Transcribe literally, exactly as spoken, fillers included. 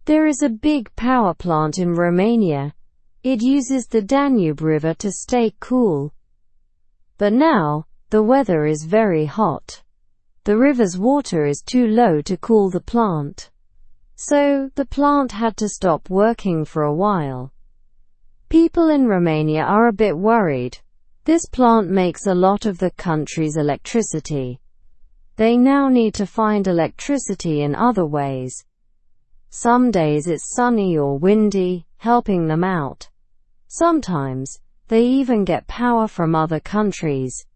There is a big power plant in Romania. It uses the Danube River to stay cool. But now, the weather is very hot. The river's water is too low to cool the plant. So, the plant had to stop working for a while. People in Romania are a bit worried. This plant makes a lot of the country's electricity. They now need to find electricity in other ways. Some days it's sunny or windy, helping them out. Sometimes, they even get power from other countries.